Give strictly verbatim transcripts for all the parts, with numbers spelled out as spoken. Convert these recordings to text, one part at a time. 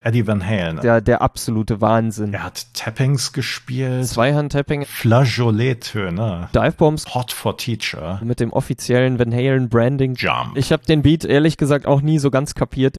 Eddie Van Halen. Der, der absolute Wahnsinn. Er hat Tappings gespielt. Zweihand-Tapping. Flageolet-Töne. Divebombs. Hot for Teacher. Mit dem offiziellen Van Halen-Branding. Jump. Ich habe den Beat ehrlich gesagt auch nie so ganz kapiert.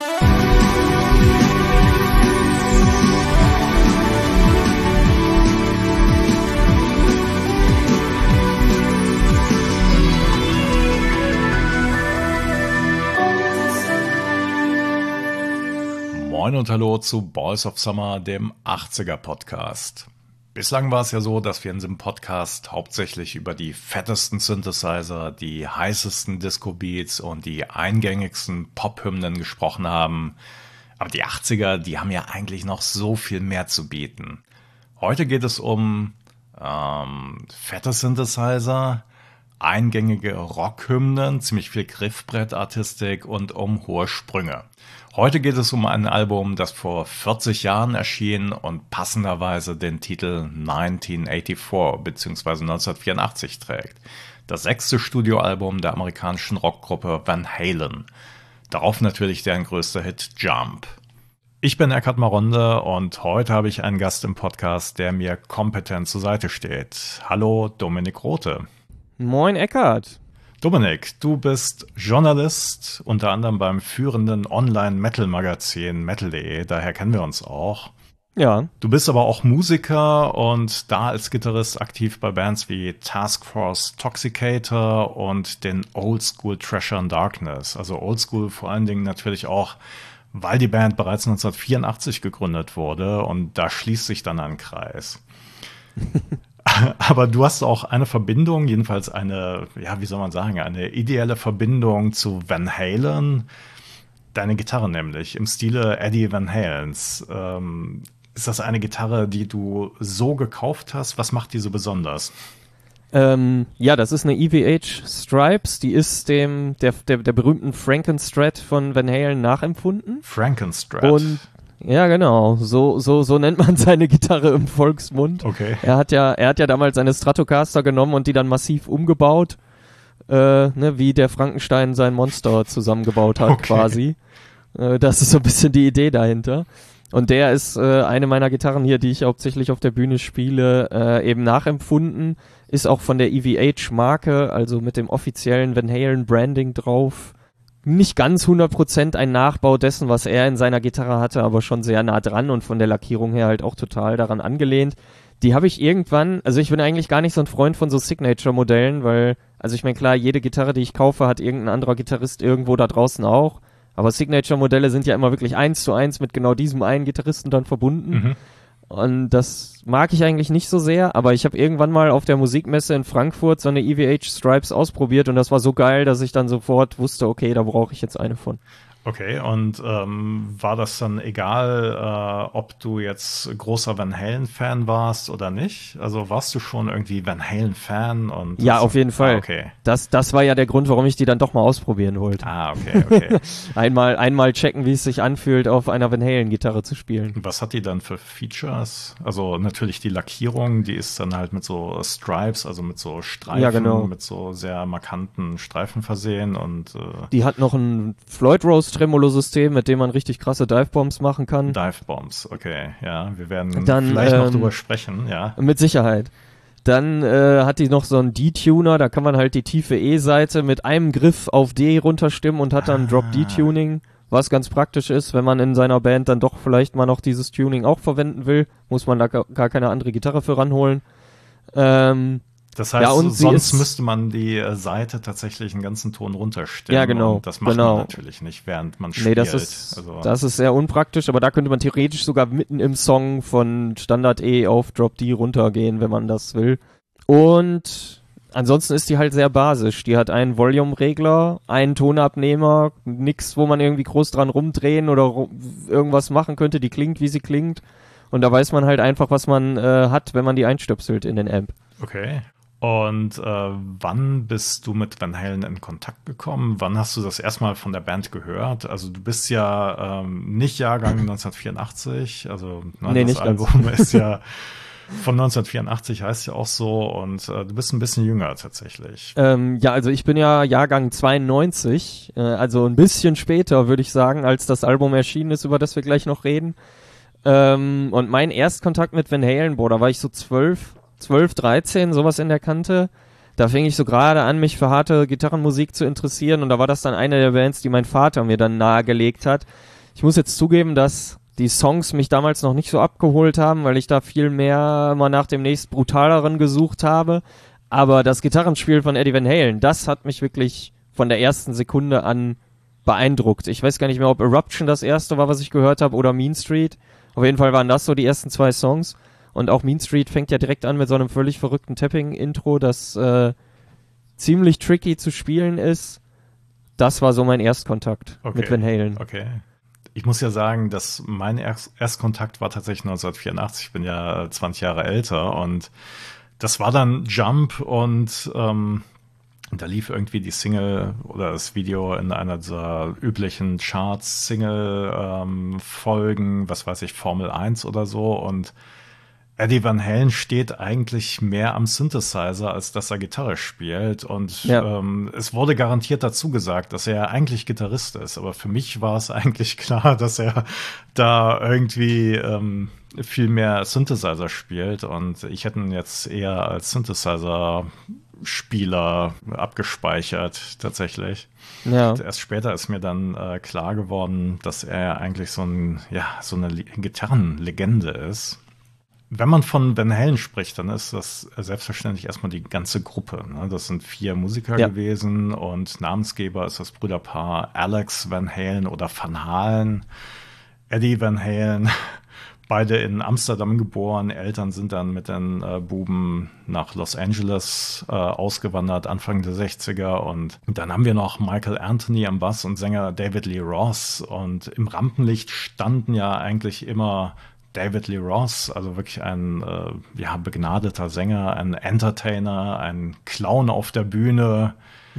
Moin und hallo zu Boys of Summer, dem achtziger-Podcast. Bislang war es ja so, dass wir in diesem Podcast hauptsächlich über die fettesten Synthesizer, die heißesten Disco-Beats und die eingängigsten Pop-Hymnen gesprochen haben. Aber die achtziger, die haben ja eigentlich noch so viel mehr zu bieten. Heute geht es um ähm, fette Synthesizer, eingängige Rockhymnen, ziemlich viel Griffbrettartistik und um hohe Sprünge. Heute geht es um ein Album, das vor vierzig Jahren erschien und passenderweise den Titel neunzehnhundertvierundachtzig bzw. neunzehnhundertvierundachtzig trägt. Das sechste Studioalbum der amerikanischen Rockgruppe Van Halen. Darauf natürlich deren größter Hit Jump. Ich bin Eckhard Maronde und heute habe ich einen Gast im Podcast, der mir kompetent zur Seite steht. Hallo, Dominik Rothe. Moin Eckhard. Dominik, du bist Journalist, unter anderem beim führenden Online-Metal-Magazin metal punkt de, daher kennen wir uns auch. Ja. Du bist aber auch Musiker und da als Gitarrist aktiv bei Bands wie Task Force Toxicator und den Old School Treasure in Darkness. Also Old School vor allen Dingen natürlich auch, weil die Band bereits neunzehnhundertvierundachtzig gegründet wurde und da schließt sich dann ein Kreis. Aber du hast auch eine Verbindung, jedenfalls eine, ja, wie soll man sagen, eine ideelle Verbindung zu Van Halen. Deine Gitarre nämlich, im Stile Eddie Van Halens. Ähm, ist das eine Gitarre, die du so gekauft hast? Was macht die so besonders? Ähm, ja, das ist eine E V H Stripes, die ist dem der, der, der berühmten Frankenstrat von Van Halen nachempfunden. Frankenstrat? Und ja, genau. So, so, so nennt man seine Gitarre im Volksmund. Okay. Er hat ja, er hat ja damals seine Stratocaster genommen und die dann massiv umgebaut, äh, ne, wie der Frankenstein sein Monster zusammengebaut hat, okay. quasi. Äh, das ist so ein bisschen die Idee dahinter. Und der ist äh, eine meiner Gitarren hier, die ich hauptsächlich auf der Bühne spiele, äh, eben nachempfunden. Ist auch von der E V H-Marke, also mit dem offiziellen Van Halen-Branding drauf. Nicht ganz hundert Prozent ein Nachbau dessen, was er in seiner Gitarre hatte, aber schon sehr nah dran und von der Lackierung her halt auch total daran angelehnt. Die habe ich irgendwann, also ich bin eigentlich gar nicht so ein Freund von so Signature-Modellen, weil, also ich meine klar, jede Gitarre, die ich kaufe, hat irgendein anderer Gitarrist irgendwo da draußen auch. Aber Signature-Modelle sind ja immer wirklich eins zu eins mit genau diesem einen Gitarristen dann verbunden. Mhm. Und das mag ich eigentlich nicht so sehr, aber ich habe irgendwann mal auf der Musikmesse in Frankfurt so eine E V H Stripes ausprobiert und das war so geil, dass ich dann sofort wusste, okay, da brauche ich jetzt eine von. Okay, und ähm, war das dann egal, äh, ob du jetzt großer Van Halen-Fan warst oder nicht? Also warst du schon irgendwie Van Halen-Fan? Und ja, auf jeden Fall. Ah, okay. Das, das war ja der Grund, warum ich die dann doch mal ausprobieren wollte. Ah, okay, okay. einmal, einmal checken, wie es sich anfühlt, auf einer Van Halen-Gitarre zu spielen. Was hat die dann für Features? Also natürlich die Lackierung, die ist dann halt mit so Stripes, also mit so Streifen, ja, genau. mit so sehr markanten Streifen versehen und äh die hat noch ein Floyd Rose Tremolo-System, mit dem man richtig krasse Divebombs machen kann. Divebombs, okay, ja, wir werden dann, vielleicht noch ähm, drüber sprechen, ja. Mit Sicherheit. Dann äh, hat die noch so einen D-Tuner, da kann man halt die tiefe E-Seite mit einem Griff auf D runterstimmen und hat dann ah. Drop-D-Tuning, was ganz praktisch ist, wenn man in seiner Band dann doch vielleicht mal noch dieses Tuning auch verwenden will, muss man da gar keine andere Gitarre für ranholen. Ähm, Das heißt, ja, und sonst müsste man die äh, Seite tatsächlich einen ganzen Ton runterstimmen. Ja, genau. Und das macht genau. man natürlich nicht, während man spielt. Nee, das ist, also. das ist sehr unpraktisch, aber da könnte man theoretisch sogar mitten im Song von Standard E auf Drop D runtergehen, wenn man das will. Und ansonsten ist die halt sehr basisch. Die hat einen Volume-Regler, einen Tonabnehmer, nix, wo man irgendwie groß dran rumdrehen oder ru- irgendwas machen könnte. Die klingt, wie sie klingt. Und da weiß man halt einfach, was man äh, hat, wenn man die einstöpselt in den Amp. Okay. Und äh, wann bist du mit Van Halen in Kontakt gekommen? Wann hast du das erstmal von der Band gehört? Also du bist ja ähm, nicht Jahrgang neunzehnhundertvierundachtzig, also ne, nee, das nicht Album ganz. ist ja von neunzehnhundertvierundachtzig heißt ja auch so und äh, du bist ein bisschen jünger tatsächlich. Ähm, ja, also ich bin ja Jahrgang zweiundneunzig, äh, also ein bisschen später, würde ich sagen, als das Album erschienen ist, über das wir gleich noch reden. Ähm, und mein Erstkontakt mit Van Halen, boah, da war ich so zwölf, zwölf, dreizehn, sowas in der Kante. Da fing ich so gerade an, mich für harte Gitarrenmusik zu interessieren und da war das dann eine der Bands, die mein Vater mir dann nahegelegt hat. Ich muss jetzt zugeben, dass die Songs mich damals noch nicht so abgeholt haben, weil ich da viel mehr mal nach dem nächst brutaleren gesucht habe. Aber das Gitarrenspiel von Eddie Van Halen, das hat mich wirklich von der ersten Sekunde an beeindruckt. Ich weiß gar nicht mehr, ob Eruption das erste war, was ich gehört habe, oder Mean Street. Auf jeden Fall waren das so die ersten zwei Songs. Und auch Mean Street fängt ja direkt an mit so einem völlig verrückten Tapping-Intro, das äh, ziemlich tricky zu spielen ist. Das war so mein Erstkontakt okay. mit Van Halen. Okay. Ich muss ja sagen, dass mein Erst- Erstkontakt war tatsächlich neunzehnhundertvierundachtzig. Ich bin ja zwanzig Jahre älter und das war dann Jump und ähm, da lief irgendwie die Single oder das Video in einer dieser üblichen Charts-Single-Folgen, ähm, was weiß ich, Formel eins oder so und Eddie Van Halen steht eigentlich mehr am Synthesizer, als dass er Gitarre spielt. Und ja. ähm, es wurde garantiert dazu gesagt, dass er eigentlich Gitarrist ist. Aber für mich war es eigentlich klar, dass er da irgendwie ähm, viel mehr Synthesizer spielt. Und ich hätte ihn jetzt eher als Synthesizer-Spieler abgespeichert, tatsächlich. Ja. Und erst später ist mir dann äh, klar geworden, dass er eigentlich so, ein, ja, so eine Gitarrenlegende ist. Wenn man von Van Halen spricht, dann ist das selbstverständlich erstmal die ganze Gruppe. Ne? Das sind vier Musiker ja. gewesen und Namensgeber ist das Brüderpaar Alex Van Halen oder Van Halen, Eddie Van Halen, beide in Amsterdam geboren. Eltern sind dann mit den äh, Buben nach Los Angeles äh, ausgewandert, Anfang der sechziger. Und dann haben wir noch Michael Anthony am Bass und Sänger David Lee Roth. Und im Rampenlicht standen ja eigentlich immer David Lee Roth, also wirklich ein äh, ja, begnadeter Sänger, ein Entertainer, ein Clown auf der Bühne,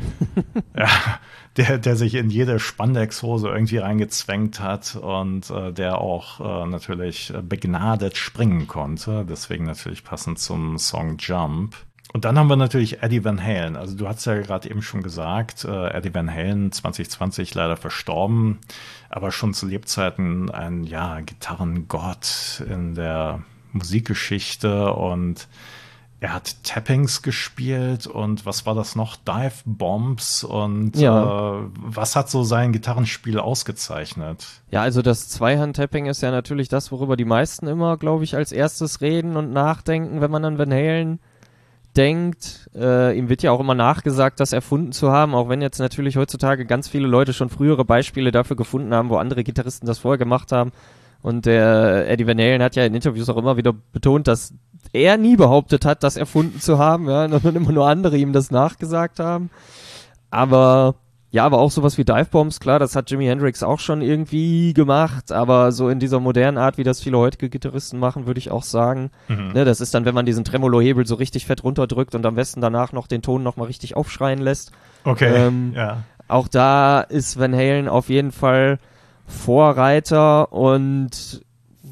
ja, der, der sich in jede Spandexhose irgendwie reingezwängt hat und äh, der auch äh, natürlich begnadet springen konnte, deswegen natürlich passend zum Song Jump. Und dann haben wir natürlich Eddie Van Halen. Also du hast ja gerade eben schon gesagt, äh, Eddie Van Halen zwanzig zwanzig leider verstorben, aber schon zu Lebzeiten ein ja Gitarrengott in der Musikgeschichte und er hat Tappings gespielt und was war das noch? Dive Bombs und ja. äh, was hat so sein Gitarrenspiel ausgezeichnet? Ja, also das Zweihand-Tapping ist ja natürlich das, worüber die meisten immer, glaube ich, als erstes reden und nachdenken, wenn man an Van Halen denkt. Äh, ihm wird ja auch immer nachgesagt, das erfunden zu haben, auch wenn jetzt natürlich heutzutage ganz viele Leute schon frühere Beispiele dafür gefunden haben, wo andere Gitarristen das vorher gemacht haben. Und der Eddie Van Halen hat ja in Interviews auch immer wieder betont, dass er nie behauptet hat, das erfunden zu haben, ja, sondern immer nur andere ihm das nachgesagt haben. Aber ja, aber auch sowas wie Dive Bombs, klar, das hat Jimi Hendrix auch schon irgendwie gemacht, aber so in dieser modernen Art, wie das viele heutige Gitarristen machen, würde ich auch sagen, mhm. ne, das ist dann, wenn man diesen Tremolo-Hebel so richtig fett runterdrückt und am besten danach noch den Ton nochmal richtig aufschreien lässt. Okay, ähm, ja. Auch da ist Van Halen auf jeden Fall Vorreiter und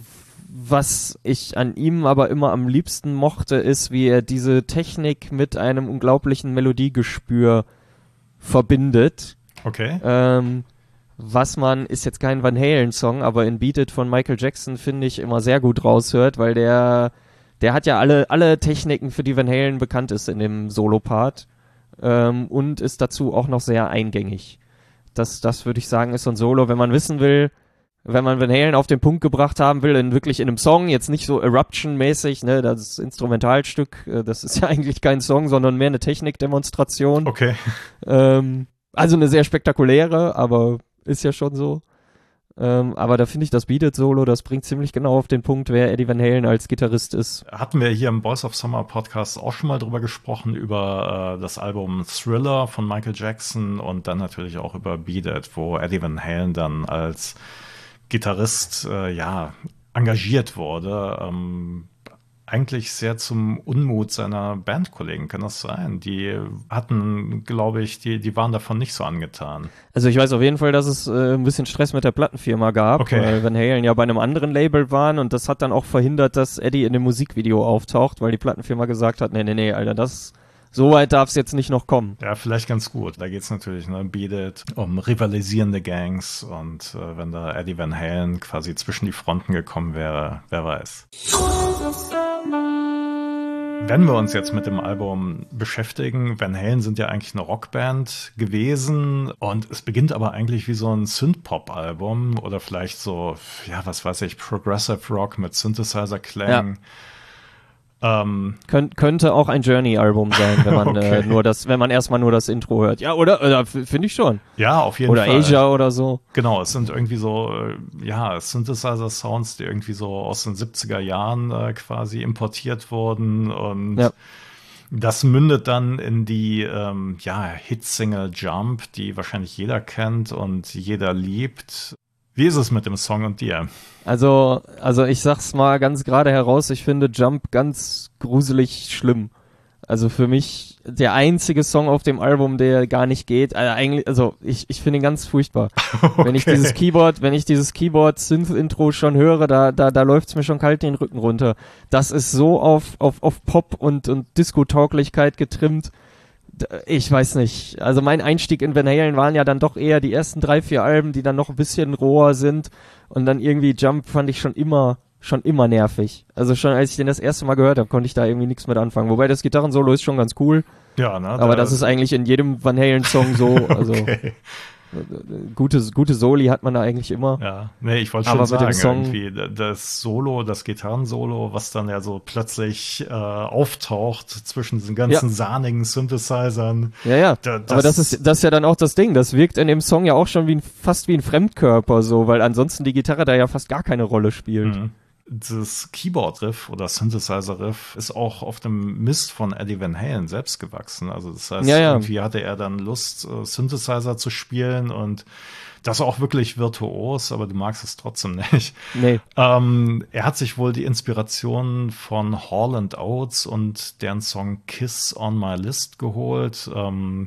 was ich an ihm aber immer am liebsten mochte, ist, wie er diese Technik mit einem unglaublichen Melodiegespür verbindet. Okay. Ähm, was man, ist jetzt kein Van Halen-Song, aber in Beat It von Michael Jackson finde ich immer sehr gut raushört, weil der, der hat ja alle, alle Techniken, für die Van Halen bekannt ist in dem Solo-Part ähm, und ist dazu auch noch sehr eingängig. Das, das würde ich sagen, ist so ein Solo, wenn man wissen will, wenn man Van Halen auf den Punkt gebracht haben will, in wirklich in einem Song, jetzt nicht so Eruption-mäßig, ne, das Instrumentalstück, äh, das ist ja eigentlich kein Song, sondern mehr eine Technikdemonstration. Okay. Ähm, also eine sehr spektakuläre, aber ist ja schon so. Ähm, aber da finde ich das Beat It Solo, das bringt ziemlich genau auf den Punkt, wer Eddie Van Halen als Gitarrist ist. Hatten wir hier im Boys of Summer Podcast auch schon mal drüber gesprochen, über äh, das Album Thriller von Michael Jackson und dann natürlich auch über Beat It, wo Eddie Van Halen dann als Gitarrist, äh, ja, engagiert wurde. Ähm, eigentlich sehr zum Unmut seiner Bandkollegen, kann das sein? Die hatten, glaube ich, die, die waren davon nicht so angetan. Also ich weiß auf jeden Fall, dass es äh, ein bisschen Stress mit der Plattenfirma gab, okay. weil Van Halen ja bei einem anderen Label waren und das hat dann auch verhindert, dass Eddie in dem Musikvideo auftaucht, weil die Plattenfirma gesagt hat, nee, nee, nee, Alter, das... So weit darf es jetzt nicht noch kommen. Ja, vielleicht ganz gut. Da geht's natürlich, ne, Beat It, um rivalisierende Gangs und äh, wenn da Eddie Van Halen quasi zwischen die Fronten gekommen wäre, wer weiß. Wenn wir uns jetzt mit dem Album beschäftigen, Van Halen sind ja eigentlich eine Rockband gewesen und es beginnt aber eigentlich wie so ein Synth-Pop-Album oder vielleicht so, ja, was weiß ich, Progressive Rock mit Synthesizer-Klängen. Ja. Ähm, Könnt, könnte auch ein Journey-Album sein, wenn man okay. äh, nur das, wenn man erstmal nur das Intro hört. Ja, oder? oder Finde ich schon. Ja, auf jeden oder Fall. Oder Asia oder so. Genau, es sind irgendwie so, ja, Synthesizer-Sounds, die irgendwie so aus den siebziger Jahren äh, quasi importiert wurden und ja. Das mündet dann in die ähm, ja, Hitsingle Jump, die wahrscheinlich jeder kennt und jeder liebt. Wie ist es mit dem Song und dir? Also, also ich sag's mal ganz gerade heraus, ich finde Jump ganz gruselig schlimm. Also für mich der einzige Song auf dem Album, der gar nicht geht. Also eigentlich, also ich, ich finde ihn ganz furchtbar. Okay. Wenn ich dieses Keyboard, wenn ich dieses Keyboard-Synth-Intro schon höre, da, da, da läuft's mir schon kalt den Rücken runter. Das ist so auf, auf, auf Pop und, und Disco-Tauglichkeit getrimmt. Ich weiß nicht. Also mein Einstieg in Van Halen waren ja dann doch eher die ersten drei, vier Alben, die dann noch ein bisschen roher sind. Und dann irgendwie Jump fand ich schon immer, schon immer nervig. Also schon als ich den das erste Mal gehört habe, konnte ich da irgendwie nichts mit anfangen. Wobei das Gitarrensolo ist schon ganz cool. Ja, ne? Aber das ist eigentlich in jedem Van Halen-Song so. Also okay. Gute, gute Soli hat man da eigentlich immer. Ja, nee, ich wollte schon sagen, irgendwie das Solo, das Gitarrensolo, was dann ja so plötzlich äh, auftaucht zwischen diesen ganzen ja. sahnigen Synthesizern. Ja, ja, da, das aber das ist, das ist ja dann auch das Ding, das wirkt in dem Song ja auch schon wie ein, fast wie ein Fremdkörper so, weil ansonsten die Gitarre da ja fast gar keine Rolle spielt. Mhm. Das Keyboard-Riff oder Synthesizer-Riff ist auch auf dem Mist von Eddie Van Halen selbst gewachsen. Also das heißt, ja, ja. irgendwie hatte er dann Lust, Synthesizer zu spielen und das auch wirklich virtuos, aber du magst es trotzdem nicht. Nee. Ähm, er hat sich wohl die Inspiration von Hall and Oates und deren Song Kiss on My List geholt. Ähm,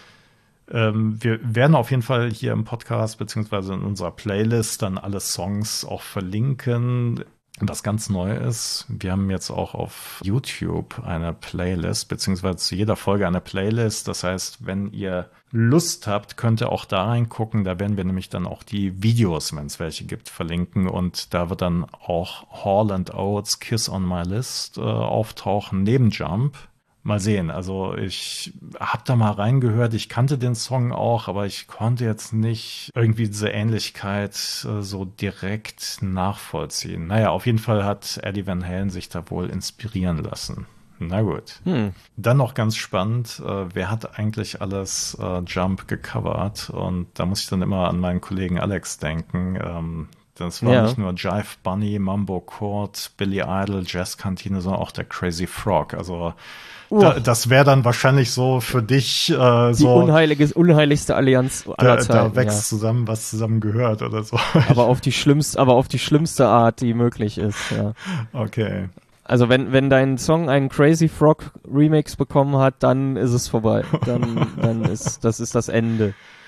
Ähm, wir werden auf jeden Fall hier im Podcast beziehungsweise in unserer Playlist dann alle Songs auch verlinken. Und das ganz neu ist, wir haben jetzt auch auf YouTube eine Playlist, beziehungsweise zu jeder Folge eine Playlist. Das heißt, wenn ihr Lust habt, könnt ihr auch da reingucken. Da werden wir nämlich dann auch die Videos, wenn es welche gibt, verlinken. Und da wird dann auch Hall and Oates Kiss on My List äh, auftauchen, neben Jump. Mal sehen, also ich habe da mal reingehört, ich kannte den Song auch, aber ich konnte jetzt nicht irgendwie diese Ähnlichkeit äh, so direkt nachvollziehen. Naja, auf jeden Fall hat Eddie Van Halen sich da wohl inspirieren lassen. Na gut. Hm. Dann noch ganz spannend, äh, wer hat eigentlich alles äh, Jump gecovert? Und da muss ich dann immer an meinen Kollegen Alex denken. Ähm, Das war ja. nicht nur Jive Bunny, Mambo Court, Billy Idol, Jazzkantine, sondern auch der Crazy Frog. Also uh. da, das wäre dann wahrscheinlich so für dich äh, die so unheilige, unheiligste Allianz aller da, Zeiten. Da wächst ja. zusammen, was zusammen gehört oder so. Aber auf die schlimmste, aber auf die schlimmste Art, die möglich ist. Ja. Okay. Also wenn, wenn dein Song einen Crazy Frog Remix bekommen hat, dann ist es vorbei. Dann, dann ist das ist das Ende.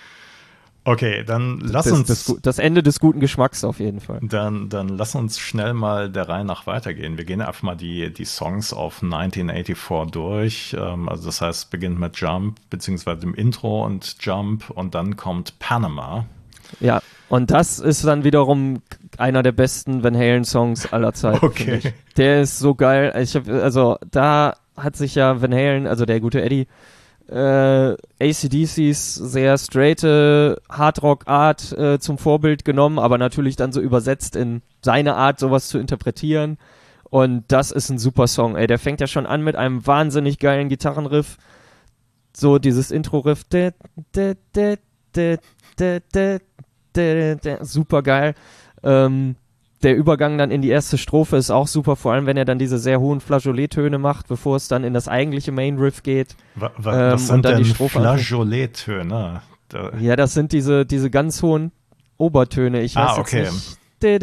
Okay, dann lass das, uns... Das, das Ende des guten Geschmacks auf jeden Fall. Dann, dann lass uns schnell mal der Reihe nach weitergehen. Wir gehen einfach mal die, die Songs auf neunzehnhundertvierundachtzig durch. Ähm, also das heißt, es beginnt mit Jump, beziehungsweise dem Intro und Jump und dann kommt Panama. Ja, und das ist dann wiederum einer der besten Van Halen-Songs aller Zeiten. Okay. Der ist so geil. Ich hab, also da hat sich ja Van Halen, also der gute Eddie, Äh, A C D Cs sehr straighte Hardrock-Art äh, zum Vorbild genommen, aber natürlich dann so übersetzt in seine Art, sowas zu interpretieren. Und das ist ein super Song, ey. Der fängt ja schon an mit einem wahnsinnig geilen Gitarrenriff. So dieses Intro-Riff. Super geil. Ähm, Der Übergang dann in die erste Strophe ist auch super, vor allem wenn er dann diese sehr hohen Flageolet-Töne macht, bevor es dann in das eigentliche Main-Riff geht. Was, was ähm, sind denn Flageolet-Töne? Ja, das sind diese, diese ganz hohen Obertöne. Ich weiß ah, okay. jetzt nicht, die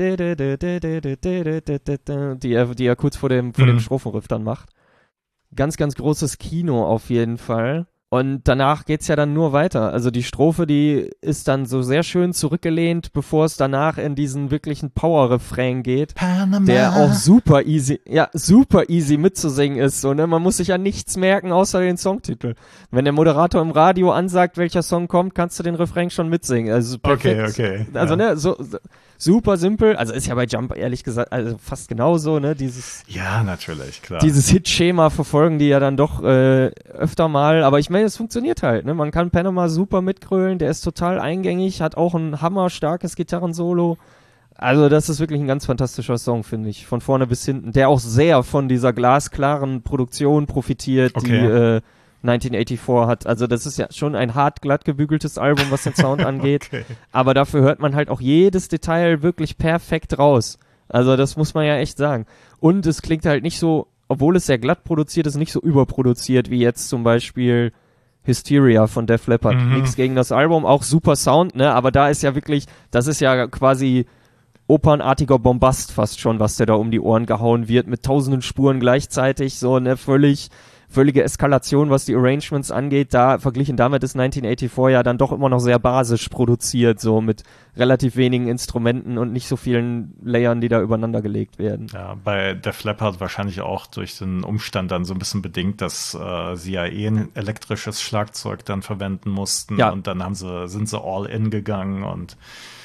er, die er kurz vor dem, vor dem Mhm. Strophenriff dann macht. Ganz, ganz großes Kino auf jeden Fall. Und danach geht's ja dann nur weiter. Also die Strophe, die ist dann so sehr schön zurückgelehnt, bevor es danach in diesen wirklichen Power-Refrain geht, Panama. der auch super easy, ja, super easy mitzusingen ist. So, ne? Man muss sich ja nichts merken, außer den Songtitel. Wenn der Moderator im Radio ansagt, welcher Song kommt, kannst du den Refrain schon mitsingen. Also perfekt. Okay, okay. Also, ja. ne, so, so super simpel. Also ist ja bei Jump ehrlich gesagt, also fast genauso, ne, dieses Ja, natürlich, klar. dieses Hit-Schema verfolgen die ja dann doch äh, öfter mal, aber ich meine, es funktioniert halt, ne? Man kann Panama super mitgrölen, der ist total eingängig, hat auch ein hammerstarkes Gitarrensolo. Also das ist wirklich ein ganz fantastischer Song, finde ich, von vorne bis hinten, der auch sehr von dieser glasklaren Produktion profitiert, Okay. die äh, neunzehnhundertvierundachtzig hat. Also das ist ja schon ein hart glatt gebügeltes Album, was den Sound angeht, Okay. aber dafür hört man halt auch jedes Detail wirklich perfekt raus. Also das muss man ja echt sagen. Und es klingt halt nicht so, obwohl es sehr glatt produziert ist, nicht so überproduziert wie jetzt zum Beispiel Hysteria von Def Leppard. Mhm. Nichts gegen das Album, auch super Sound, ne? Aber da ist ja wirklich, das ist ja quasi opernartiger Bombast fast schon, was der da um die Ohren gehauen wird, mit tausenden Spuren gleichzeitig, so eine völlig, völlige Eskalation, was die Arrangements angeht. Da, verglichen damit ist neunzehnhundertvierundachtzig ja dann doch immer noch sehr basisch produziert, so mit relativ wenigen Instrumenten und nicht so vielen Layern, die da übereinander gelegt werden. Ja, bei Def Leppard wahrscheinlich auch durch den Umstand dann so ein bisschen bedingt, dass äh, sie ja eh ein elektrisches Schlagzeug dann verwenden mussten. Ja. Und dann haben sie, sind sie all in gegangen und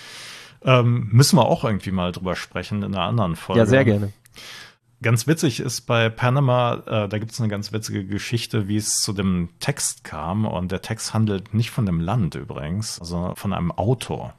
ähm, müssen wir auch irgendwie mal drüber sprechen in einer anderen Folge. Ja, sehr gerne. Ganz witzig ist bei Panama, äh, da gibt es eine ganz witzige Geschichte, wie es zu dem Text kam. Und der Text handelt nicht von dem Land übrigens, sondern von einem Auto.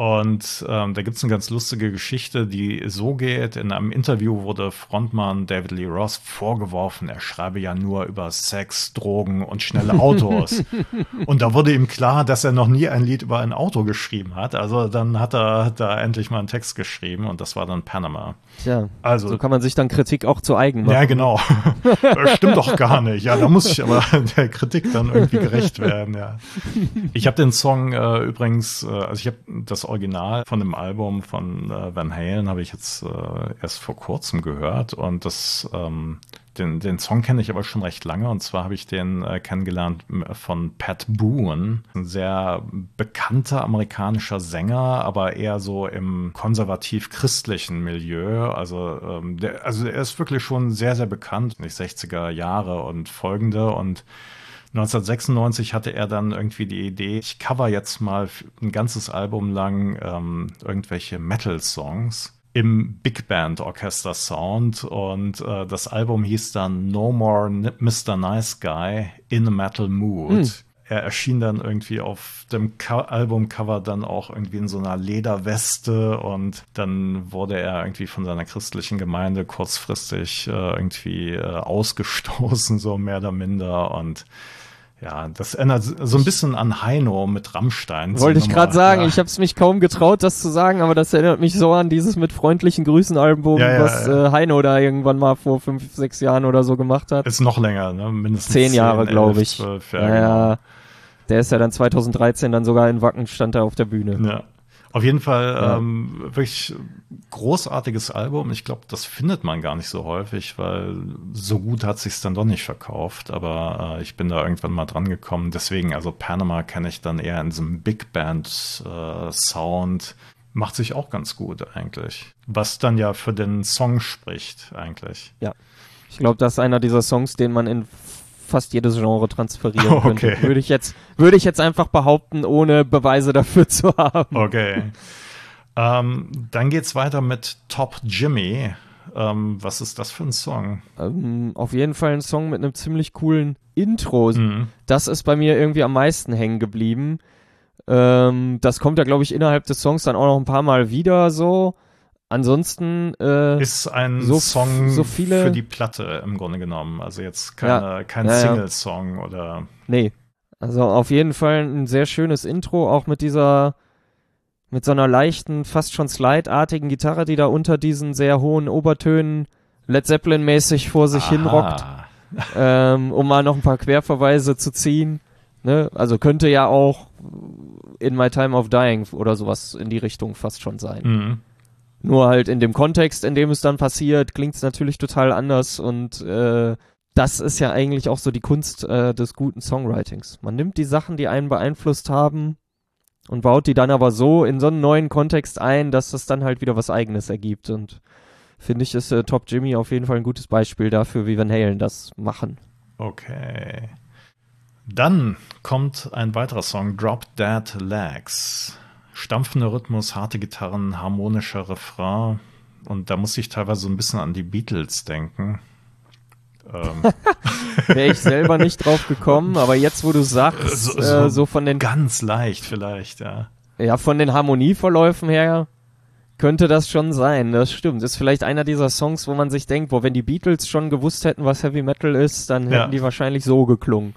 Und ähm, da gibt es eine ganz lustige Geschichte, die so geht. In einem Interview wurde Frontmann David Lee Roth vorgeworfen, er schreibe ja nur über Sex, Drogen und schnelle Autos. Und da wurde ihm klar, dass er noch nie ein Lied über ein Auto geschrieben hat. Also dann hat er da endlich mal einen Text geschrieben und das war dann Panama. Tja, Also, so kann man sich dann Kritik auch zu eigen machen. ja, genau. Das stimmt doch gar nicht. Ja, da muss ich aber der Kritik dann irgendwie gerecht werden, ja. Ich habe den Song äh, übrigens, äh, also ich habe das Original von dem Album von äh, Van Halen habe ich jetzt äh, erst vor kurzem gehört und das ähm, den, den Song kenne ich aber schon recht lange und zwar habe ich den äh, kennengelernt von Pat Boone, ein sehr bekannter amerikanischer Sänger, aber eher so im konservativ-christlichen Milieu, also, ähm, der, also er ist wirklich schon sehr, sehr bekannt, nicht sechziger Jahre und folgende und neunzehnhundertsechsundneunzig hatte er dann irgendwie die Idee, ich cover jetzt mal ein ganzes Album lang ähm, irgendwelche Metal-Songs im Big Band Orchester Sound und äh, das Album hieß dann No More Mister Nice Guy in a Metal Mood. Hm. Er erschien dann irgendwie auf dem Co- Albumcover dann auch irgendwie in so einer Lederweste und dann wurde er irgendwie von seiner christlichen Gemeinde kurzfristig äh, irgendwie äh, ausgestoßen, so mehr oder minder und ja, das erinnert so ein bisschen an Heino mit Rammstein. Wollte ich gerade sagen, ja. ich habe es mich kaum getraut, das zu sagen, aber das erinnert mich so an dieses mit freundlichen Grüßen-Album, Ja, ja, was ja. Äh, Heino da irgendwann mal vor fünf, sechs Jahren oder so gemacht hat. Ist noch länger, ne? Mindestens Zehn Jahre, zehn, glaube elf, ich. zwölf, ja, ja, genau. ja, der ist ja dann zweitausenddreizehn dann sogar in Wacken, stand er auf der Bühne. Ja. Auf jeden Fall Ja. ähm, wirklich großartiges Album. Ich glaube, das findet man gar nicht so häufig, weil so gut hat sich's dann doch nicht verkauft. Aber äh, ich bin da irgendwann mal dran gekommen. Deswegen, also Panama kenne ich dann eher in diesem Big Band äh, Sound. Macht sich auch ganz gut eigentlich. Was dann ja für den Song spricht eigentlich. Ich glaube, das ist einer dieser Songs, den man in fast jedes Genre transferieren Okay. könnte. Würde ich jetzt, würde ich jetzt einfach behaupten, ohne Beweise dafür zu haben. Okay. ähm, dann geht's weiter mit Top Jimmy. Ähm, was ist das für ein Song? Ähm, auf jeden Fall ein Song mit einem ziemlich coolen Intro. Mhm. Das ist bei mir irgendwie am meisten hängen geblieben. Ähm, das kommt ja, glaube ich, innerhalb des Songs dann auch noch ein paar Mal wieder so. Ansonsten äh, Ist ein so, Song so viele, für die Platte im Grunde genommen. Also jetzt keine, kein Ja, ja. Single-Song oder. Nee. Also auf jeden Fall ein sehr schönes Intro, auch mit dieser, mit so einer leichten, fast schon Slide-artigen Gitarre, die da unter diesen sehr hohen Obertönen Led Zeppelin-mäßig vor sich Aha. hinrockt, ähm, um mal noch ein paar Querverweise zu ziehen. Ne? Also könnte ja auch In My Time of Dying oder sowas in die Richtung fast schon sein. Mhm. Nur halt in dem Kontext, in dem es dann passiert, klingt es natürlich total anders und äh, das ist ja eigentlich auch so die Kunst äh, des guten Songwritings. Man nimmt die Sachen, die einen beeinflusst haben und baut die dann aber so in so einen neuen Kontext ein, dass das dann halt wieder was Eigenes ergibt und finde ich, ist äh, Top Jimmy auf jeden Fall ein gutes Beispiel dafür, wie Van Halen das machen. Okay. Dann kommt ein weiterer Song, Drop Dead Legs. Stampfender Rhythmus, harte Gitarren, harmonischer Refrain. Und da muss ich teilweise so ein bisschen an die Beatles denken. Ähm. Wäre ich selber nicht drauf gekommen, aber jetzt, wo du sagst, so, so, äh, so von den... Ganz leicht vielleicht, ja. Ja, von den Harmonieverläufen her könnte das schon sein, das stimmt. Ist vielleicht einer dieser Songs, wo man sich denkt, boah, wenn die Beatles schon gewusst hätten, was Heavy Metal ist, dann hätten ja. die wahrscheinlich so geklungen.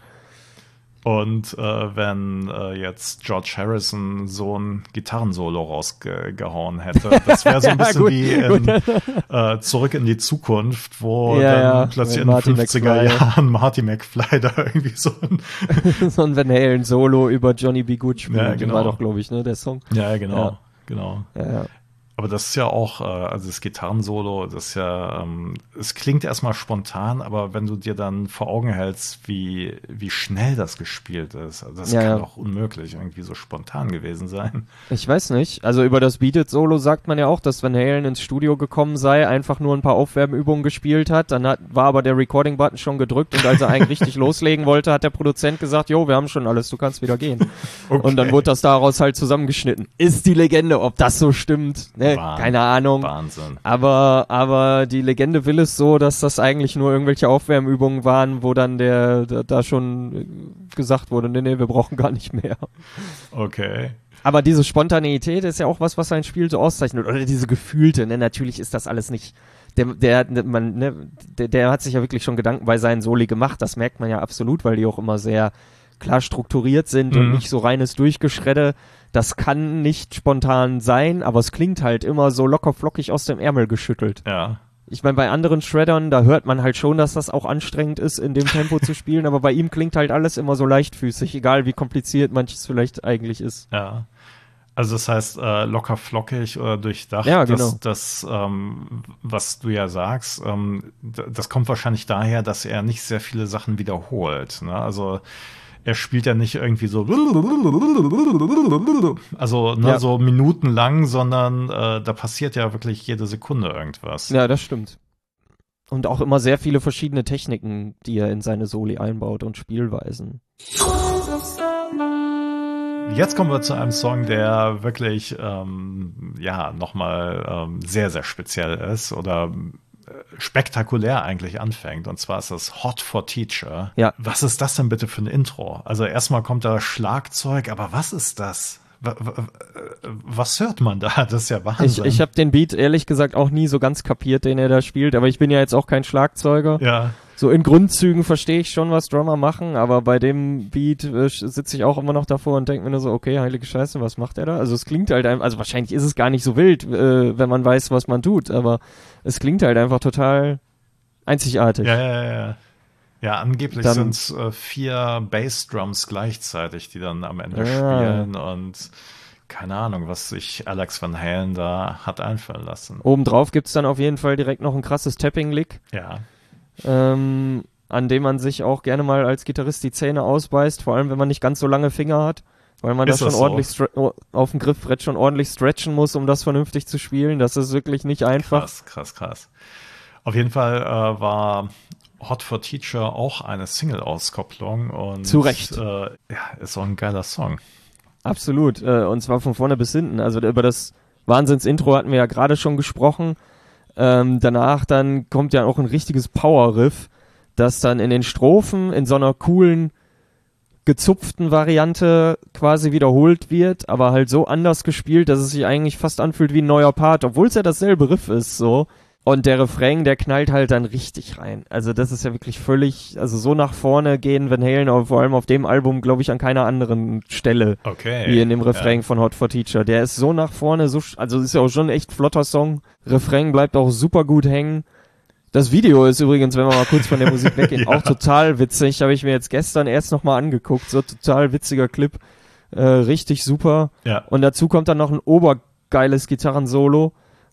Und äh, wenn äh, jetzt George Harrison so ein Gitarrensolo rausgehauen hätte, das wäre so ein bisschen ja, wie in, äh, Zurück in die Zukunft, wo ja, dann ja, plötzlich in den fünfziger Jahren Marty McFly da irgendwie so ein so ein Van Halen Solo über Johnny B. Good spielt. Ja, genau. War doch, glaube ich, ne, der Song. Ja, genau, ja. genau. Ja, ja. Aber das ist ja auch, äh, also das Gitarrensolo, das ist ja, ähm, es klingt erstmal spontan, aber wenn du dir dann vor Augen hältst, wie, wie schnell das gespielt ist, also das ja, kann ja. doch unmöglich irgendwie so spontan gewesen sein. Ich weiß nicht, also über das Beat It Solo sagt man ja auch, dass Van Halen ins Studio gekommen sei, einfach nur ein paar Aufwärmübungen gespielt hat, dann hat, war aber der Recording-Button schon gedrückt und als er eigentlich richtig loslegen wollte, hat der Produzent gesagt, jo, wir haben schon alles, du kannst wieder gehen. Okay. Und dann wurde das daraus halt zusammengeschnitten. Ist die Legende, ob das so stimmt, ne? Wahnsinn. Keine Ahnung. Wahnsinn. Aber, aber die Legende will es so, dass das eigentlich nur irgendwelche Aufwärmübungen waren, wo dann der, der da schon gesagt wurde, nee, nee, wir brauchen gar nicht mehr. Okay. Aber diese Spontaneität ist ja auch was, was ein Spiel so auszeichnet. Oder diese gefühlte, ne? Natürlich ist das alles nicht, der, der, man, ne, der, der hat sich ja wirklich schon Gedanken bei seinen Soli gemacht, das merkt man ja absolut, weil die auch immer sehr klar strukturiert sind mhm. und nicht so reines Durchgeschredde. Das kann nicht spontan sein, aber es klingt halt immer so locker flockig aus dem Ärmel geschüttelt. Ja. Ich meine, bei anderen Shreddern, da hört man halt schon, dass das auch anstrengend ist, in dem Tempo zu spielen, aber bei ihm klingt halt alles immer so leichtfüßig, egal wie kompliziert manches vielleicht eigentlich ist. Ja. Also das heißt, äh, locker flockig oder durchdacht, ja, genau. das, das ähm, was du ja sagst, ähm, das kommt wahrscheinlich daher, dass er nicht sehr viele Sachen wiederholt, ne? Also er spielt ja nicht irgendwie so also ne, ja. so minutenlang, sondern äh, da passiert ja wirklich jede Sekunde irgendwas. Ja, das stimmt. Und auch immer sehr viele verschiedene Techniken, die er in seine Soli einbaut und Spielweisen. Jetzt kommen wir zu einem Song, der wirklich ähm, ja nochmal ähm, sehr, sehr speziell ist oder spektakulär eigentlich anfängt. Und zwar ist das Hot for Teacher. Ja. Was ist das denn bitte für ein Intro? Also erstmal kommt da Schlagzeug, aber was ist das? Was hört man da? Das ist ja Wahnsinn. Ich, ich habe den Beat ehrlich gesagt auch nie so ganz kapiert, den er da spielt, aber ich bin ja jetzt auch kein Schlagzeuger. Ja. So in Grundzügen verstehe ich schon, was Drummer machen, aber bei dem Beat äh, sitze ich auch immer noch davor und denke mir nur so, okay, heilige Scheiße, was macht er da? Also es klingt halt einfach, also wahrscheinlich ist es gar nicht so wild, äh, wenn man weiß, was man tut, aber es klingt halt einfach total einzigartig. Ja, ja, ja. Ja, angeblich Dann, sind es äh, vier Bassdrums gleichzeitig, die dann am Ende ja. spielen und keine Ahnung, was sich Alex Van Halen da hat einfallen lassen. Obendrauf gibt's dann auf jeden Fall direkt noch ein krasses Tapping-Lick. Ja. Ähm, an dem man sich auch gerne mal als Gitarrist die Zähne ausbeißt, vor allem wenn man nicht ganz so lange Finger hat, weil man Ist da schon das ordentlich so? stre- auf dem Griffbrett schon ordentlich stretchen muss, um das vernünftig zu spielen. Das ist wirklich nicht einfach. Krass, krass, krass. Auf jeden Fall äh, war Hot for Teacher auch eine Single-Auskopplung und Zu Recht. Äh, ja, ist auch ein geiler Song. Absolut, äh, und zwar von vorne bis hinten. Also über das Wahnsinns-Intro hatten wir ja gerade schon gesprochen. Ähm, danach dann kommt ja auch ein richtiges Power-Riff, das dann in den Strophen in so einer coolen, gezupften Variante quasi wiederholt wird, aber halt so anders gespielt, dass es sich eigentlich fast anfühlt wie ein neuer Part, obwohl es ja dasselbe Riff ist, so. Und der Refrain, der knallt halt dann richtig rein. Also das ist ja wirklich völlig, also so nach vorne gehen Van Halen, aber vor allem auf dem Album, glaube ich, an keiner anderen Stelle. Okay. Wie in dem Refrain ja. von Hot for Teacher. Der ist so nach vorne, so, also ist ja auch schon ein echt flotter Song. Refrain bleibt auch super gut hängen. Das Video ist übrigens, wenn wir mal kurz von der Musik weggehen, ja. auch total witzig. Habe ich mir jetzt gestern erst nochmal angeguckt. So total witziger Clip. Äh, richtig super. Ja. Und dazu kommt dann noch ein obergeiles Gitarrensolo,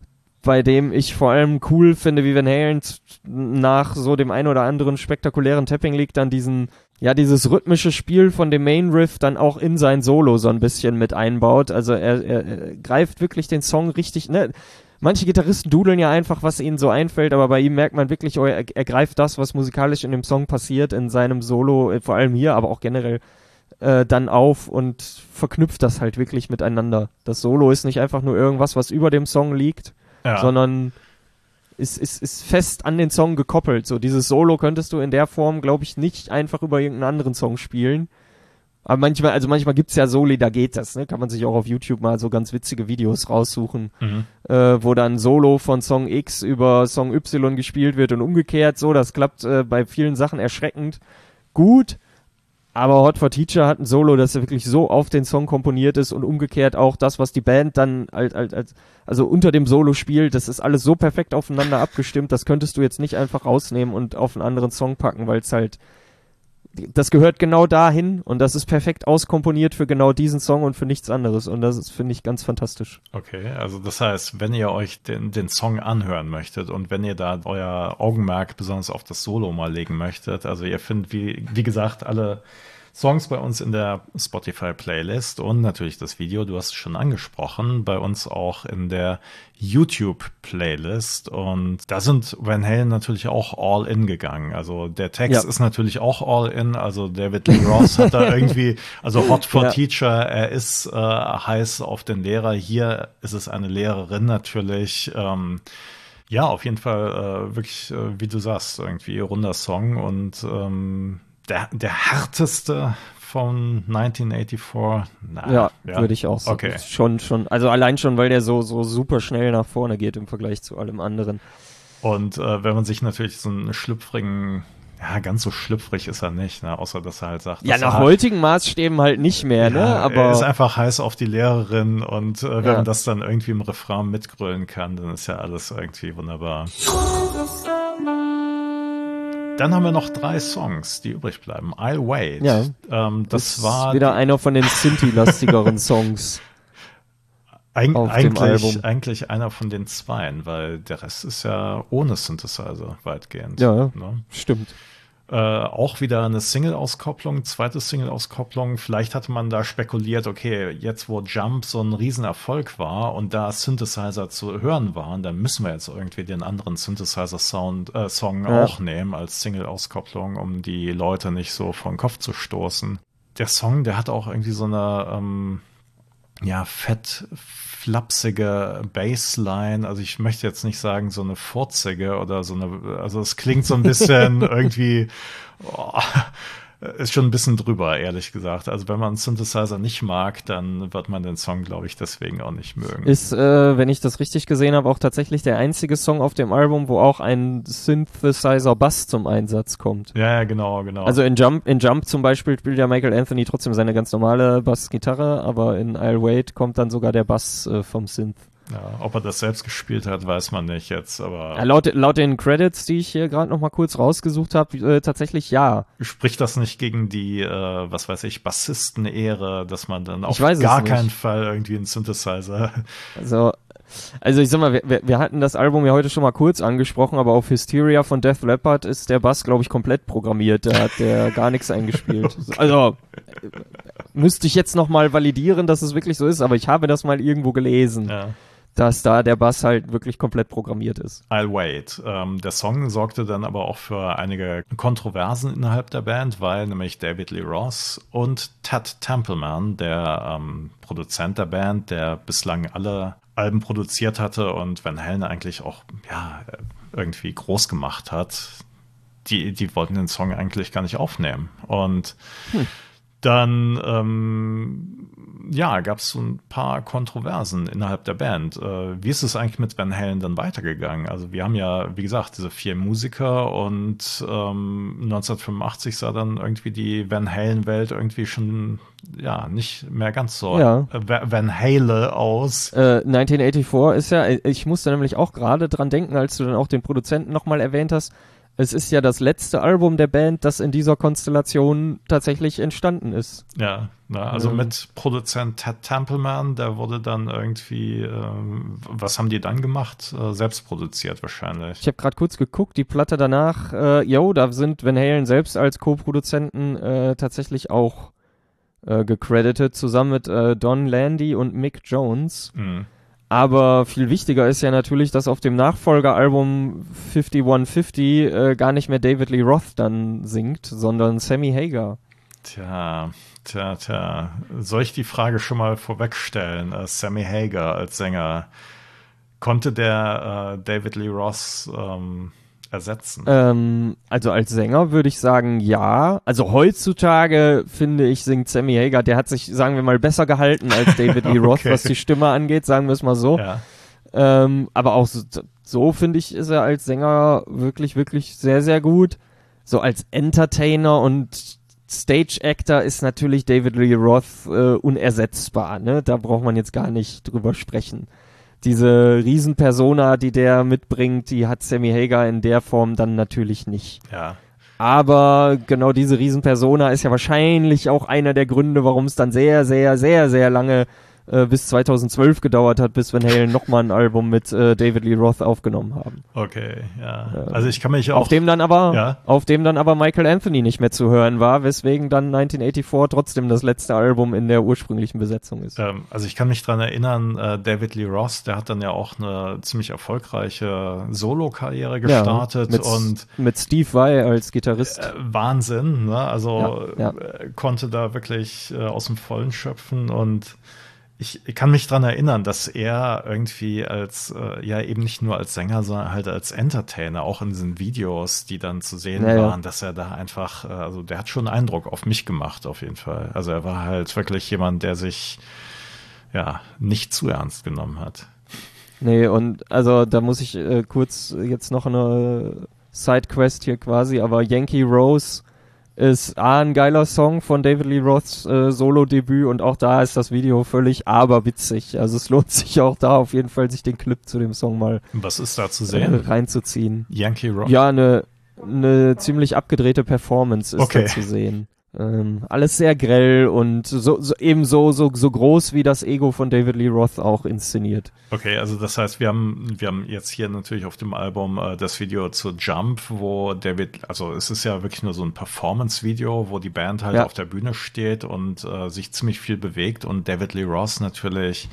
bei dem ich vor allem cool finde, wie Van Halen nach so dem ein oder anderen spektakulären Tapping-Lick dann diesen, ja, dieses rhythmische Spiel von dem Main-Riff dann auch in sein Solo so ein bisschen mit einbaut. Also er, er, er greift wirklich den Song richtig, ne? Manche Gitarristen dudeln ja einfach, was ihnen so einfällt, aber bei ihm merkt man wirklich, oh, er, er greift das, was musikalisch in dem Song passiert, in seinem Solo, vor allem hier, aber auch generell, äh, dann auf und verknüpft das halt wirklich miteinander. Das Solo ist nicht einfach nur irgendwas, was über dem Song liegt, ja. sondern ist, ist, ist fest an den Song gekoppelt. So, dieses Solo könntest du in der Form, glaube ich, nicht einfach über irgendeinen anderen Song spielen. Aber manchmal, also manchmal gibt's ja Soli, da geht das, ne? Kann man sich auch auf YouTube mal so ganz witzige Videos raussuchen, mhm. äh, wo dann Solo von Song X über Song Y gespielt wird und umgekehrt so. Das klappt äh, bei vielen Sachen erschreckend gut. Aber Hot for Teacher hat ein Solo, das ja wirklich so auf den Song komponiert ist und umgekehrt auch das, was die Band dann halt, halt, halt also unter dem Solo spielt, das ist alles so perfekt aufeinander abgestimmt, das könntest du jetzt nicht einfach rausnehmen und auf einen anderen Song packen, weil es halt, das gehört genau dahin und das ist perfekt auskomponiert für genau diesen Song und für nichts anderes und das ist, finde ich, ganz fantastisch. Okay, also das heißt, wenn ihr euch den, den Song anhören möchtet und wenn ihr da euer Augenmerk besonders auf das Solo mal legen möchtet, also ihr findet, wie, wie gesagt, alle Songs bei uns in der Spotify-Playlist und natürlich das Video, du hast es schon angesprochen, bei uns auch in der YouTube-Playlist und da sind Van Halen natürlich auch all in gegangen. Also der Text ja. ist natürlich auch all in, also David Lee Roth hat da irgendwie, also Hot for ja. Teacher, er ist äh, heiß auf den Lehrer, hier ist es eine Lehrerin natürlich, ähm, ja, auf jeden Fall äh, wirklich, äh, wie du sagst, irgendwie runder Song und ähm, Der, der härteste von neunzehnhundertvierundachtzig. Na, ja, ja, würde ich auch sagen. Okay. Schon, schon. Also allein schon, weil der so, so super schnell nach vorne geht im Vergleich zu allem anderen. Und äh, wenn man sich natürlich so einen schlüpfrigen, ja, ganz so schlüpfrig ist er nicht, ne? Außer dass er halt sagt, ja, nach heutigen Maßstäben halt nicht mehr, ne? Ja, aber er ist einfach heiß auf die Lehrerin und äh, wenn ja. man das dann irgendwie im Refrain mitgrölen kann, dann ist ja alles irgendwie wunderbar. Dann haben wir noch drei Songs, die übrig bleiben. I'll Wait. Ja, ähm, das ist war wieder einer von den Synthi-lastigeren Songs. Eig auf eigentlich, dem Album. eigentlich einer von den zweien, weil der Rest ist ja ohne Synthesizer weitgehend. Ja, ne? Stimmt. Äh, auch wieder eine Single-Auskopplung, zweite Single-Auskopplung. Vielleicht hatte man da spekuliert, okay, jetzt wo Jump so ein Riesenerfolg war und da Synthesizer zu hören waren, dann müssen wir jetzt irgendwie den anderen Synthesizer-Sound, äh, Song ja. auch nehmen als Single-Auskopplung, um die Leute nicht so vor den Kopf zu stoßen. Der Song, der hat auch irgendwie so eine, ähm, ja, fett flapsige Bassline, also ich möchte jetzt nicht sagen so eine furzige oder so eine, also es klingt so ein bisschen irgendwie, oh, ist schon ein bisschen drüber, ehrlich gesagt. Also wenn man einen Synthesizer nicht mag, dann wird man den Song, glaube ich, deswegen auch nicht mögen. Ist, äh, wenn ich das richtig gesehen habe, auch tatsächlich der einzige Song auf dem Album, wo auch ein Synthesizer-Bass zum Einsatz kommt. Ja, ja, genau, genau. Also in Jump, in Jump zum Beispiel spielt ja Michael Anthony trotzdem seine ganz normale Bassgitarre, aber in I'll Wait kommt dann sogar der Bass äh, vom Synth. Ja, ob er das selbst gespielt hat, weiß man nicht jetzt, aber... Ja, laut, laut den Credits, die ich hier gerade noch mal kurz rausgesucht habe, äh, tatsächlich ja. Spricht das nicht gegen die, äh, was weiß ich, Bassisten-Ehre, dass man dann auf gar keinen Fall irgendwie einen Synthesizer... Also, also ich sag mal, wir, wir hatten das Album ja heute schon mal kurz angesprochen, aber auf Hysteria von Def Leppard ist der Bass, glaube ich, komplett programmiert. Da hat der gar nichts eingespielt. Also, müsste ich jetzt noch mal validieren, dass es wirklich so ist, aber ich habe das mal irgendwo gelesen. Ja. Dass da der Bass halt wirklich komplett programmiert ist. I'll Wait. Ähm, der Song sorgte dann aber auch für einige Kontroversen innerhalb der Band, weil nämlich David Lee Roth und Ted Templeman, der ähm, Produzent der Band, der bislang alle Alben produziert hatte und Van Halen eigentlich auch ja irgendwie groß gemacht hat, die, die wollten den Song eigentlich gar nicht aufnehmen. Und hm. Dann, ähm, ja, gab es so ein paar Kontroversen innerhalb der Band. Äh, wie ist es eigentlich mit Van Halen dann weitergegangen? Also wir haben ja, wie gesagt, diese vier Musiker und ähm, neunzehnhundertfünfundachtzig sah dann irgendwie die Van Halen-Welt irgendwie schon, ja, nicht mehr ganz so ja. äh, Van Hale aus. Äh, neunzehnhundertvierundachtzig ist ja, ich musste nämlich auch gerade dran denken, als du dann auch den Produzenten nochmal erwähnt hast, es ist ja das letzte Album der Band, das in dieser Konstellation tatsächlich entstanden ist. Ja, na, also ähm. mit Produzent Ted Templeman, der wurde dann irgendwie, ähm, was haben die dann gemacht? Äh, selbst produziert wahrscheinlich. Ich habe gerade kurz geguckt, die Platte danach, äh, yo, da sind Van Halen selbst als Co-Produzenten äh, tatsächlich auch äh, gecredited, zusammen mit äh, Don Landy und Mick Jones. Mhm. Aber viel wichtiger ist ja natürlich, dass auf dem Nachfolgeralbum einundfünfzig fünfzig äh, gar nicht mehr David Lee Roth dann singt, sondern Sammy Hagar. Tja, tja, tja. Soll ich die Frage schon mal vorwegstellen? Uh, Sammy Hagar als Sänger, konnte der uh, David Lee Roth ähm, ersetzen? Ähm, also als Sänger würde ich sagen, ja. Also heutzutage, finde ich, singt Sammy Hagar, der hat sich, sagen wir mal, besser gehalten als David Lee Roth, okay. was die Stimme angeht, sagen wir es mal so. Ja. Ähm, aber auch so, so finde ich, ist er als Sänger wirklich, wirklich sehr, sehr gut. So als Entertainer und Stage-Actor ist natürlich David Lee Roth äh, unersetzbar, ne? Da braucht man jetzt gar nicht drüber sprechen. Diese Riesenpersona, die der mitbringt, die hat Sammy Hagar in der Form dann natürlich nicht. Ja. Aber genau diese Riesenpersona ist ja wahrscheinlich auch einer der Gründe, warum es dann sehr, sehr, sehr, sehr lange äh, bis zweitausendzwölf gedauert hat, bis Van Halen nochmal ein Album mit äh, David Lee Roth aufgenommen haben. Okay, ja. Ähm, also ich kann mich auch... Auf dem dann aber, ja? auf dem dann aber Michael Anthony nicht mehr zu hören war, weswegen dann neunzehnhundertvierundachtzig trotzdem das letzte Album in der ursprünglichen Besetzung ist. Ähm, also ich kann mich dran erinnern, äh, David Lee Roth, der hat dann ja auch eine ziemlich erfolgreiche Solo-Karriere gestartet ja, mit, und mit Steve Vai als Gitarrist. Äh, Wahnsinn, ne? Also ja, ja. Äh, konnte da wirklich äh, aus dem Vollen schöpfen und ich, ich kann mich dran erinnern, dass er irgendwie als, äh, ja eben nicht nur als Sänger, sondern halt als Entertainer, auch in diesen Videos, die dann zu sehen ja, waren, ja. dass er da einfach, äh, also der hat schon einen Eindruck auf mich gemacht, auf jeden Fall. Also er war halt wirklich jemand, der sich, ja, nicht zu ernst genommen hat. Nee, und also da muss ich äh, kurz jetzt noch eine Sidequest hier quasi, aber Yankee Rose ist A, ein geiler Song von David Lee Roths äh, Solo-Debüt und auch da ist das Video völlig aberwitzig. Also es lohnt sich auch da auf jeden Fall, sich den Clip zu dem Song mal Was ist da zu äh, sehen? reinzuziehen. Yankee Rock? Ja, eine ne ziemlich abgedrehte Performance ist Okay. da zu sehen. Ähm, alles sehr grell und so, so ebenso so, so groß wie das Ego von David Lee Roth auch inszeniert. Okay, also das heißt, wir haben wir haben jetzt hier natürlich auf dem Album äh, das Video zu Jump, wo David, also es ist ja wirklich nur so ein Performance-Video, wo die Band halt Ja. auf der Bühne steht und äh, sich ziemlich viel bewegt und David Lee Roth natürlich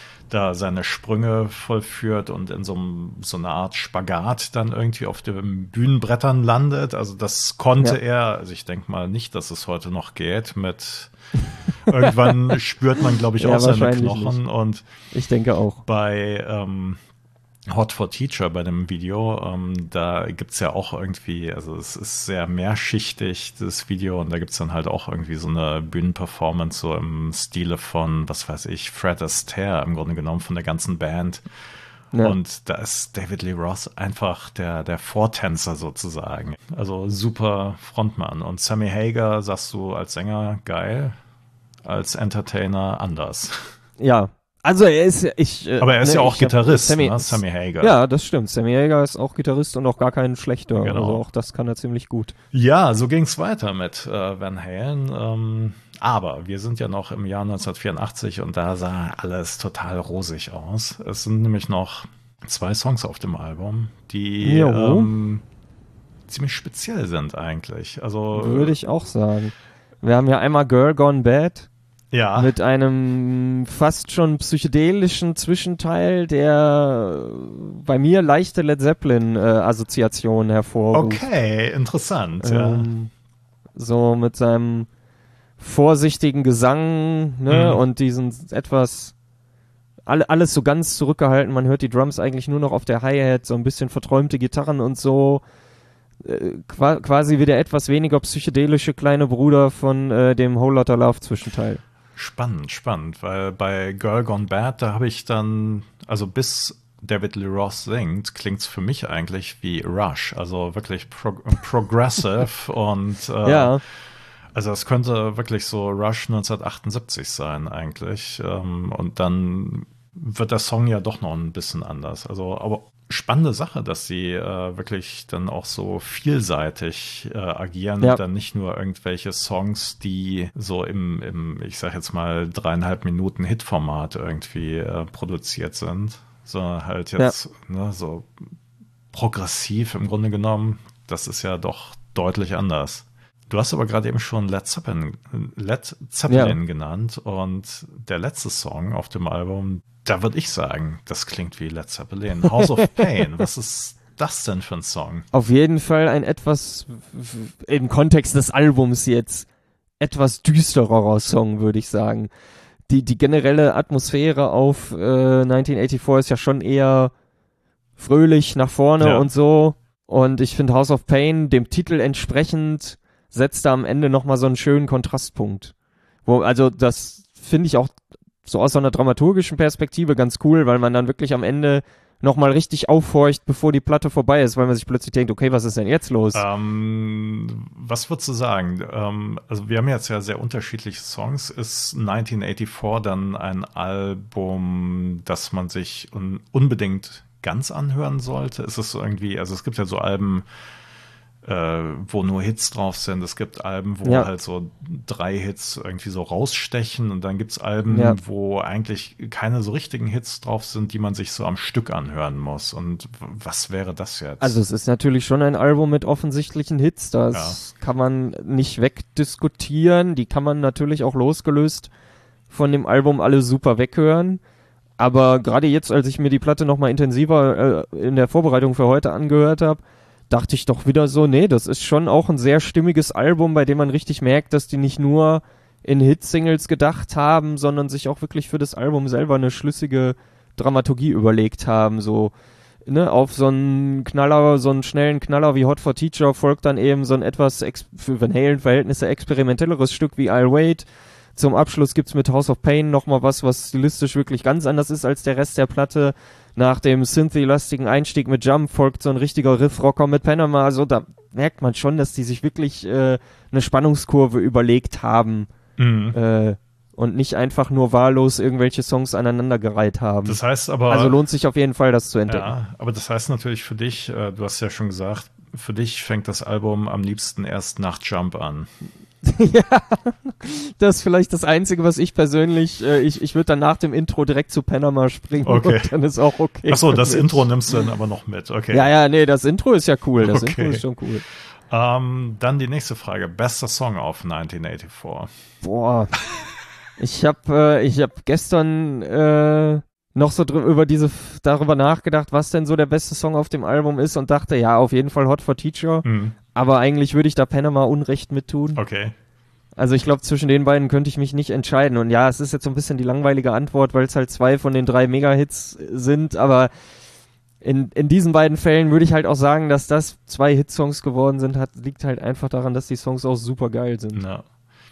da seine Sprünge vollführt und in so, einem, so eine Art Spagat dann irgendwie auf den Bühnenbrettern landet. Also das konnte Ja. er, also ich denke mal nicht, dass es heute noch geht mit irgendwann spürt man, glaube ich, Ja, auch seine wahrscheinlich Knochen nicht. und Ich denke auch. bei ähm, Hot for Teacher, bei dem Video, ähm, da gibt's ja auch irgendwie, also es ist sehr mehrschichtig, das Video, und da gibt's dann halt auch irgendwie so eine Bühnenperformance, so im Stile von, was weiß ich, Fred Astaire im Grunde genommen, von der ganzen Band. Ja. Und da ist David Lee Roth einfach der, der Vortänzer sozusagen. Also super Frontmann. Und Sammy Hagar, sagst du als Sänger, geil, als Entertainer anders. Ja, also er ist ja, ich. Äh, Aber er ist ne, ja auch ich hab- Gitarrist, Sammy, ne? Sammy Hagar. Ja, das stimmt. Sammy Hagar ist auch Gitarrist und auch gar kein schlechter. Genau. Also auch das kann er ziemlich gut. Ja, so ging's weiter mit äh, Van Halen. Ähm, aber wir sind ja noch im Jahr neunzehnhundertvierundachtzig und da sah alles total rosig aus. Es sind nämlich noch zwei Songs auf dem Album, die Jo. ähm, ziemlich speziell sind eigentlich. Also Würde ich auch sagen. Wir haben ja einmal Girl Gone Bad ja, mit einem fast schon psychedelischen Zwischenteil, der bei mir leichte Led Zeppelin-Assoziationen hervorruft. okay, interessant. Ja. Ähm, so mit seinem vorsichtigen Gesang, ne, Mhm. und diesen etwas alle, alles so ganz zurückgehalten. Man hört die Drums eigentlich nur noch auf der Hi-Hat, so ein bisschen verträumte Gitarren und so. Äh, qua- quasi wie der etwas weniger psychedelische kleine Bruder von äh, dem Whole Lotta Love Zwischenteil. Spannend, spannend, weil bei Girl Gone Bad, da habe ich dann, also bis David Lee Roth singt, klingt's für mich eigentlich wie Rush, also wirklich pro progressive und äh, Ja, also es könnte wirklich so Rush neunzehnhundertachtundsiebzig sein eigentlich, ähm, und dann wird der Song ja doch noch ein bisschen anders, also aber spannende Sache, dass sie äh, wirklich dann auch so vielseitig äh, agieren Ja. und dann nicht nur irgendwelche Songs, die so im, im ich sag jetzt mal, dreieinhalb Minuten Hitformat irgendwie äh, produziert sind, sondern halt jetzt ne, so progressiv im Grunde genommen. Das ist ja doch deutlich anders. Du hast aber gerade eben schon Led Zeppelin, Led Zeppelin Ja. genannt und der letzte Song auf dem Album, da würde ich sagen, das klingt wie Led Zeppelin. House of Pain, was ist das denn für ein Song? Auf jeden Fall ein etwas, w- im Kontext des Albums jetzt, etwas düstererer Song, würde ich sagen. Die, die generelle Atmosphäre auf äh, neunzehnhundertvierundachtzig ist ja schon eher fröhlich nach vorne Ja. und so. Und ich finde House of Pain, dem Titel entsprechend, setzt da am Ende nochmal so einen schönen Kontrastpunkt. Wo, also das finde ich auch so aus so einer dramaturgischen Perspektive ganz cool, weil man dann wirklich am Ende nochmal richtig aufhorcht, bevor die Platte vorbei ist, weil man sich plötzlich denkt, okay, was ist denn jetzt los? Ähm, was würdest du sagen? Ähm, also wir haben jetzt ja sehr unterschiedliche Songs. Ist neunzehnhundertvierundachtzig dann ein Album, das man sich un unbedingt ganz anhören sollte? Ist es irgendwie, also es gibt ja so Alben, äh, wo nur Hits drauf sind. Es gibt Alben, wo Ja. halt so drei Hits irgendwie so rausstechen und dann gibt's Alben, Ja. wo eigentlich keine so richtigen Hits drauf sind, die man sich so am Stück anhören muss. Und w- was wäre das jetzt? Also es ist natürlich schon ein Album mit offensichtlichen Hits, das kann man nicht wegdiskutieren, die kann man natürlich auch losgelöst von dem Album alle super weghören, aber gerade jetzt, als ich mir die Platte nochmal intensiver äh, in der Vorbereitung für heute angehört habe, dachte ich doch wieder so, nee, das ist schon auch ein sehr stimmiges Album, bei dem man richtig merkt, dass die nicht nur in Hitsingles gedacht haben, sondern sich auch wirklich für das Album selber eine schlüssige Dramaturgie überlegt haben, so ne, auf so einen Knaller, so einen schnellen Knaller wie Hot for Teacher folgt dann eben so ein etwas ex- für Van Halen-Verhältnisse experimentelleres Stück wie I'll Wait. Zum Abschluss gibt's mit House of Pain nochmal was, was stilistisch wirklich ganz anders ist als der Rest der Platte. Nach dem Synthy-lastigen Einstieg mit Jump folgt so ein richtiger Riff-Rocker mit Panama. Also da merkt man schon, dass die sich wirklich äh, eine Spannungskurve überlegt haben Mhm. äh, und nicht einfach nur wahllos irgendwelche Songs aneinandergereiht haben. Das heißt aber, Also lohnt sich auf jeden Fall, das zu entdecken. ja, aber das heißt natürlich für dich, äh, du hast ja schon gesagt, für dich fängt das Album am liebsten erst nach Jump an. Ja, das ist vielleicht das Einzige, was ich persönlich, äh, ich, ich würde dann nach dem Intro direkt zu Panama springen Okay. und dann ist auch okay. Achso, für das mich. Intro nimmst du dann aber noch mit, okay. Ja, ja, nee, das Intro ist ja cool, das Okay. Intro ist schon cool. Ähm, dann die nächste Frage, bester Song auf neunzehnhundertvierundachtzig? Boah, ich habe äh, ich hab gestern äh, noch so drü- über diese, darüber nachgedacht, was denn so der beste Song auf dem Album ist und dachte, ja, auf jeden Fall Hot for Teacher, Mhm. aber eigentlich würde ich da Panama Unrecht mit tun. Okay. Also ich glaube, zwischen den beiden könnte ich mich nicht entscheiden. Und ja, es ist jetzt so ein bisschen die langweilige Antwort, weil es halt zwei von den drei Mega-Hits sind. Aber in, in diesen beiden Fällen würde ich halt auch sagen, dass das zwei Hitsongs geworden sind, hat, liegt halt einfach daran, dass die Songs auch super geil sind. Ja.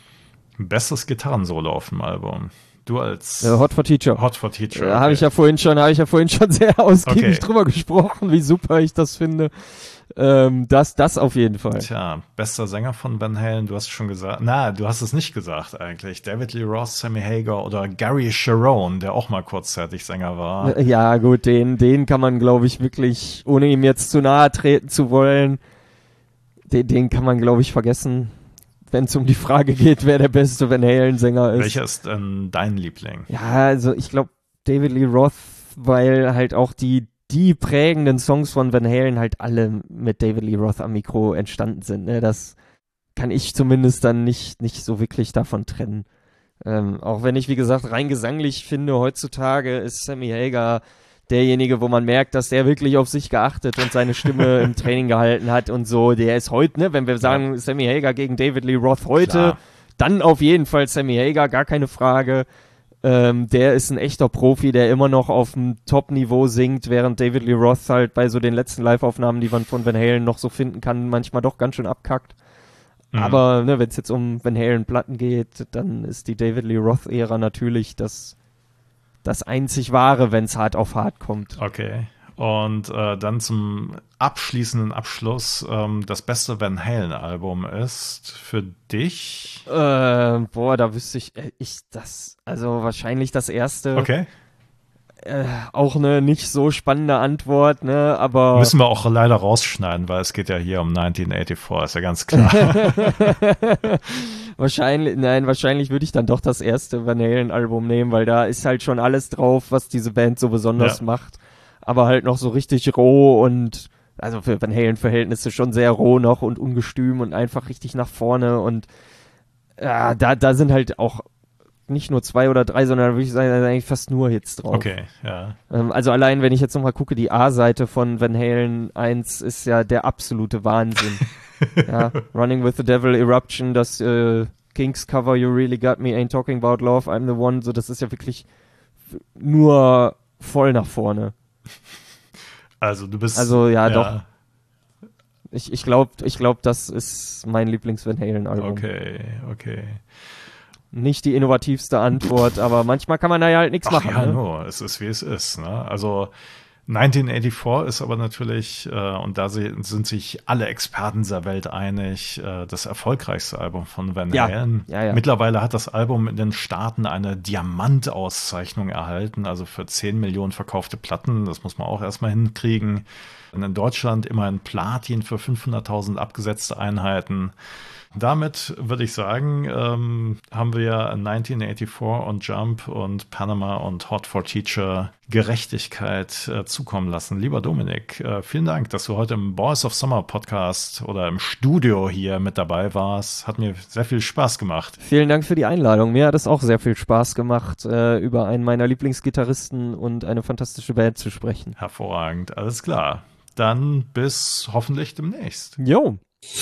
Bestes Gitarrensolo auf dem Album. Du als Äh, Hot for Teacher. Hot for Teacher. Da habe ich ja vorhin schon, habe ich ja vorhin schon sehr ausgiebig Okay. drüber gesprochen, wie super ich das finde. Ähm, das, das auf jeden Fall. Tja, bester Sänger von Van Halen, du hast schon gesagt, na, du hast es nicht gesagt eigentlich. David Lee Roth, Sammy Hagar oder Gary Cherone, der auch mal kurzzeitig Sänger war. Ja, gut, den, den kann man, glaube ich, wirklich, ohne ihm jetzt zu nahe treten zu wollen, den, den kann man, glaube ich, vergessen, wenn es um die Frage geht, wer der beste Van Halen-Sänger ist. Welcher ist denn dein Liebling? Ja, also ich glaube, David Lee Roth, weil halt auch die, die prägenden Songs von Van Halen halt alle mit David Lee Roth am Mikro entstanden sind. Ne? Das kann ich zumindest dann nicht, nicht so wirklich davon trennen. Ähm, auch wenn ich, wie gesagt, rein gesanglich finde, heutzutage ist Sammy Hagar derjenige, wo man merkt, dass der wirklich auf sich geachtet und seine Stimme im Training gehalten hat und so. Der ist heute, ne, wenn wir sagen, Sammy Hagar gegen David Lee Roth heute, Klar. dann auf jeden Fall Sammy Hagar, gar keine Frage. Ähm, der ist ein echter Profi, der immer noch auf dem Top-Niveau singt, während David Lee Roth halt bei so den letzten Live-Aufnahmen, die man von Van Halen noch so finden kann, manchmal doch ganz schön abkackt. Mhm. Aber ne, wenn es jetzt um Van Halen-Platten geht, dann ist die David Lee Roth-Ära natürlich das, das einzig Wahre, wenn es hart auf hart kommt. Okay. Und äh, dann zum abschließenden Abschluss, ähm, das beste Van Halen-Album ist für dich. Äh, boah, da wüsste ich, äh, ich das, also wahrscheinlich das erste. Okay. Äh, auch eine nicht so spannende Antwort, ne, aber... Müssen wir auch leider rausschneiden, weil es geht ja hier um neunzehnhundertvierundachtzig, ist ja ganz klar. Wahrscheinlich, nein, wahrscheinlich würde ich dann doch das erste Van Halen-Album nehmen, weil da ist halt schon alles drauf, was diese Band so besonders ja. macht, aber halt noch so richtig roh und, also für Van Halen-Verhältnisse schon sehr roh noch und ungestüm und einfach richtig nach vorne und ja, da, da sind halt auch nicht nur zwei oder drei, sondern würde ich sagen, da sind eigentlich fast nur Hits drauf. Okay, ja. Ähm, also allein, wenn ich jetzt nochmal gucke, die A-Seite von Van Halen eins ist ja der absolute Wahnsinn. ja, Running with the Devil, Eruption, das äh, Kings Cover, You Really Got Me, Ain't Talking About Love, I'm the One, so das ist ja wirklich nur voll nach vorne. Also du bist... Also ja, ja. doch. Ich, ich glaube, ich glaub, das ist mein Lieblings-Van Halen-Album. Okay, okay. Nicht die innovativste Antwort, aber manchmal kann man da ja halt nichts machen. Ja, ne? nur, es ist wie es ist. Ne? Also neunzehnhundertvierundachtzig ist aber natürlich, äh, und da sind sich alle Experten dieser Welt einig, äh, das erfolgreichste Album von Van Ja, Halen. ja, ja. Mittlerweile hat das Album in den Staaten eine Diamantauszeichnung erhalten, also für zehn Millionen verkaufte Platten. Das muss man auch erstmal hinkriegen. Und in Deutschland immerhin Platin für fünfhunderttausend abgesetzte Einheiten. Damit würde ich sagen, ähm, haben wir neunzehnhundertvierundachtzig und Jump und Panama und Hot for Teacher Gerechtigkeit äh, zukommen lassen. Lieber Dominik, äh, vielen Dank, dass du heute im Boys of Summer Podcast oder im Studio hier mit dabei warst. Hat mir sehr viel Spaß gemacht. Vielen Dank für die Einladung. Mir hat es auch sehr viel Spaß gemacht, äh, über einen meiner Lieblingsgitarristen und eine fantastische Band zu sprechen. Hervorragend, alles klar. Dann bis hoffentlich demnächst. Jo.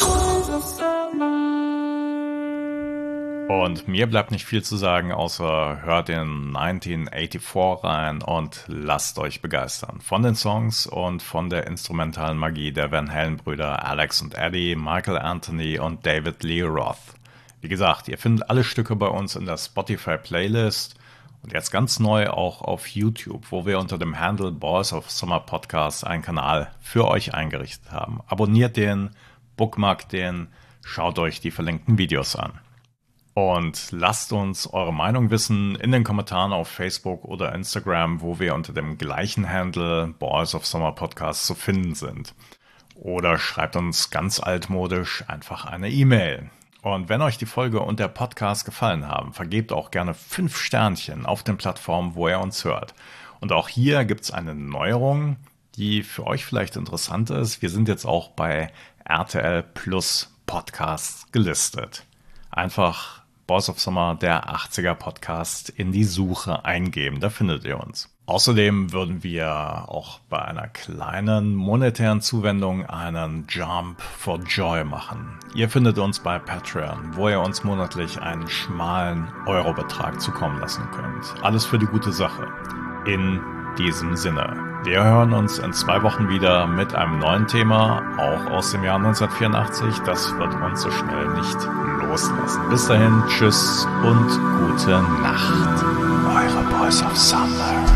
Und mir bleibt nicht viel zu sagen, außer hört in neunzehnhundertvierundachtzig rein und lasst euch begeistern. Von den Songs und von der instrumentalen Magie der Van Halen-Brüder Alex und Eddie, Michael Anthony und David Lee Roth. Wie gesagt, ihr findet alle Stücke bei uns in der Spotify-Playlist und jetzt ganz neu auch auf YouTube, wo wir unter dem Handle Boys of Summer Podcast einen Kanal für euch eingerichtet haben. Abonniert den, bookmarkt den, schaut euch die verlinkten Videos an. Und lasst uns eure Meinung wissen in den Kommentaren auf Facebook oder Instagram, wo wir unter dem gleichen Handle Boys of Summer Podcast zu finden sind. Oder schreibt uns ganz altmodisch einfach eine E-Mail. Und wenn euch die Folge und der Podcast gefallen haben, vergebt auch gerne fünf Sternchen auf den Plattformen, wo ihr uns hört. Und auch hier gibt es eine Neuerung, die für euch vielleicht interessant ist. Wir sind jetzt auch bei R T L Plus Podcasts gelistet. Einfach Boys of Summer, der achtziger Podcast, in die Suche eingeben. Da findet ihr uns. Außerdem würden wir auch bei einer kleinen monetären Zuwendung einen Jump for Joy machen. Ihr findet uns bei Patreon, wo ihr uns monatlich einen schmalen Eurobetrag zukommen lassen könnt. Alles für die gute Sache. In diesem Sinne. Wir hören uns in zwei Wochen wieder mit einem neuen Thema, auch aus dem Jahr neunzehnhundertvierundachtzig. Das wird uns so schnell nicht loslassen. Bis dahin, tschüss und gute Nacht. Eure Boys of Summer.